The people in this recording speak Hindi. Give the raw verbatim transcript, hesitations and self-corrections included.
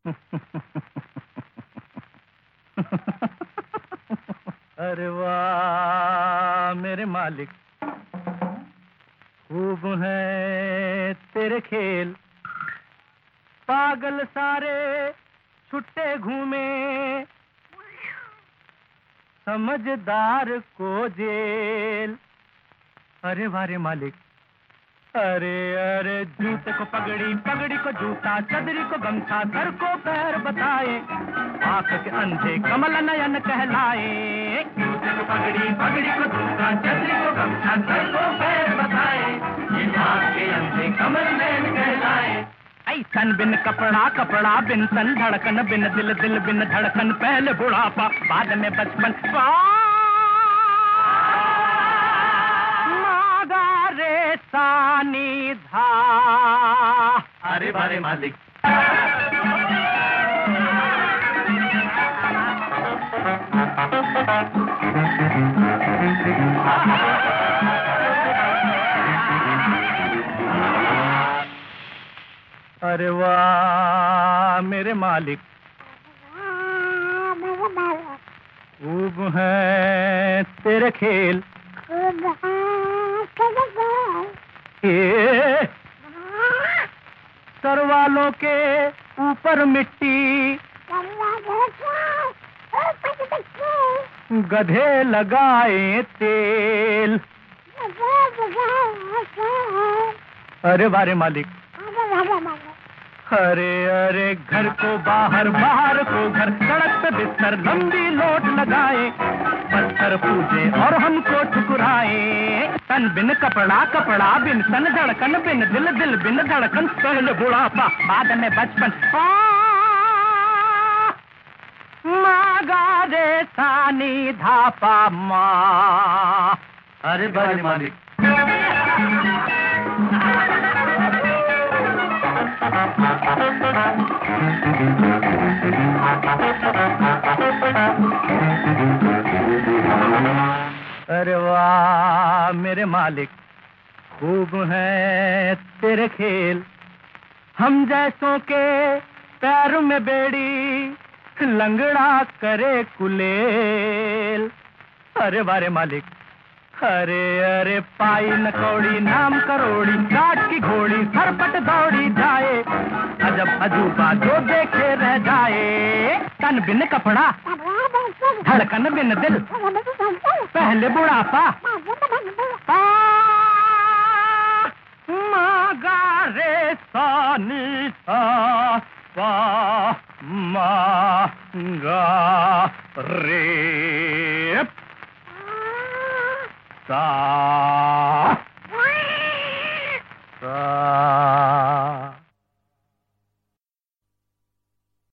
अरे वाह मेरे मालिक, खूब है तेरे खेल। पागल सारे छुट्टे घूमे, समझदार को जेल। अरे वारे मालिक, अरे अरे जूते को पगड़ी, पगड़ी को जूता, चदरी को गमछा, सर को पैर बताए, आंख के अंधे कमल नयन कहलाए। जूते को पगड़ी, पगड़ी को जूता, चदरी को गमछा, सर को पैर बताए, ये आंख के अंधे कमल नयन कहलाए। ऐसन बिन कपड़ा, कपड़ा बिन तन, धड़कन बिन दिल, दिल बिन धड़कन, पहले बुढ़ापा बाद में बचपन। रे सानी धा। अरे बारे मालिक, अरे वाह मेरे मालिक, खूब है तेरे खेल। ये सर वालों के ऊपर मिट्टी, गधे लगाए तेल। अरे बारे मालिक, अरे अरे घर को बाहर, बाहर को घर, सड़क पे बिस्तर लंबी लोट लगाए, पत्थर पूजे और हमको ठुकराए। तन बिन कपड़ा, कपड़ा बिन तन, धड़कन बिन दिल, दिल बिन धड़कन, पहले बुढ़ापा बाद में बचपन। मागा रे सानी धापा माँ। अरे बारे मालिक, अरे वाह मेरे मालिक, खूब है तेरे खेल। हम जैसों के पैर में बेड़ी, लंगड़ा करे कुलेल। अरे बारे मालिक, अरे अरे पाई नकौड़ी नाम करोड़ी, काट की घोड़ी सरपट दौड़ी जाए, अजब अजूबा जो देखे रह जाए। तन बिन कपड़ा, धड़कन बिन दिल, पहले बुढ़ापा मागा रे सानी सा, पा मागा रे सा, सा